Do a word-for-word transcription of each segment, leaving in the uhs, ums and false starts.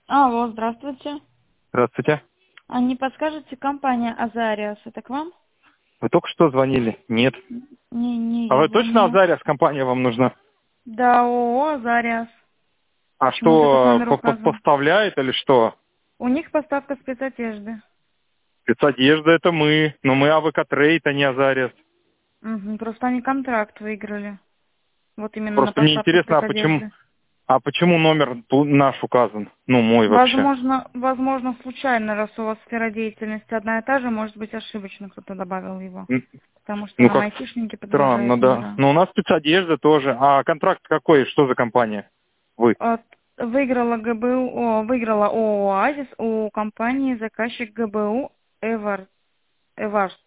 Алло, здравствуйте. Здравствуйте. А не подскажете, компания Азариас, это к вам? Вы только что звонили? Нет. Не, не А я вы точно звонила. Азариас, компания вам нужна? Да, ООО Азариас. А Почему-то этот что, номер по- по- указан. поставляет или что? У них поставка спецодежды. Спецодежда это мы, но мы АВК-трейд, а не Азариас. Мгм, просто они контракт выиграли. Вот именно на Просто мне поставку интересно, а почему, спецодежды. а почему номер ту- наш указан? Ну, мой вообще. Возможно, возможно, случайно, раз у вас сфера деятельности одна и та же, может быть, ошибочно кто-то добавил его. М, Потому что Ну, нам как айтишники странно, подгружают да. номера. Но у нас спецодежда тоже. А контракт какой? Что за компания? Вы. От- Выиграла ГБУ, о, выиграла ООО «Оазис» у компании заказчик ГБУ «Эвар», «Эварс».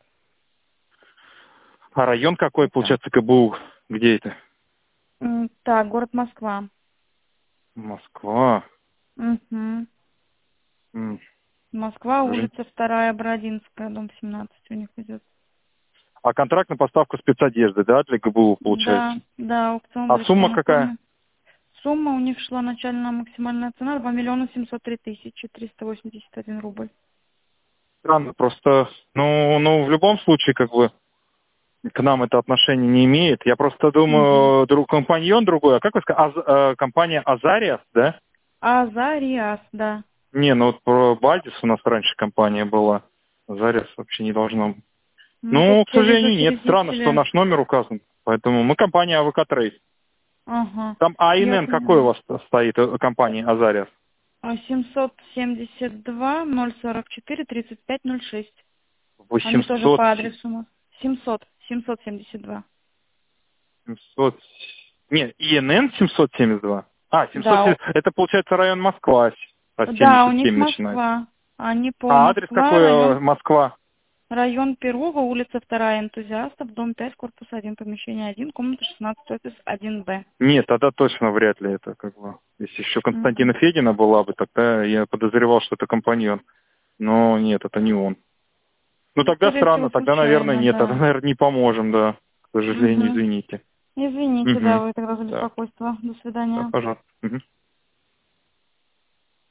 А район какой, Это. получается, КБУ? Где это? М, Так, город Москва. Москва. Угу. М, Москва, блин. улица вторая, Бородинская, дом семнадцать у них идет. А контракт на поставку спецодежды, да, для ГБУ Да, получается? да, аукцион А в сумма электронной какая? форме. Сумма у них шла начальная максимальная цена два миллиона семьсот три тысячи триста восемьдесят один рубль. Странно, просто, ну, ну, в любом случае, как бы, к нам это отношение не имеет. Я просто Угу. думаю, друг, компаньон другой, а как вы сказали, Аз- э, компания Азариас, да? Азариас, да. Не, ну вот про Бальдис у нас раньше компания была. Азариас вообще не должно быть. Ну, тут Ну, к я вижу сожалению, нет. Странно, что учредители. наш номер указан. Поэтому мы компания АВК Трейд. Ага, Там я АНН какой у поняла. вас стоит, э, компания Азариас? А, семьсот семьдесят два ноль сорок четыре тридцать пять ноль шесть. Они тоже восемьсот, по адресу у нас. семьсот, семьсот семьдесят два. семьсот, не, ИНН семьсот семьдесят два. А, семьсот Да, семьдесят, это получается район Москва, а у- да, у семьдесят них семь начинается. Москва. Они по А адрес Москва, какой, э, район, Москва? район Перова, улица вторая, Энтузиастов, дом пять, корпус один, помещение один, комната шестнадцать, офис один Б. Нет, тогда точно вряд ли это, как бы. Если еще Мгм. Константина Федина была бы, тогда я подозревал, что это компаньон. Но нет, это не он. Ну Ну, тогда скорее странно, всего, тогда, наверное, случайно, нет, тогда, да. наверное, не поможем, да. К сожалению, Угу. извините. Извините, да, Угу. вы тогда за Да, беспокойство. До да, свидания. пожалуйста. Мгм.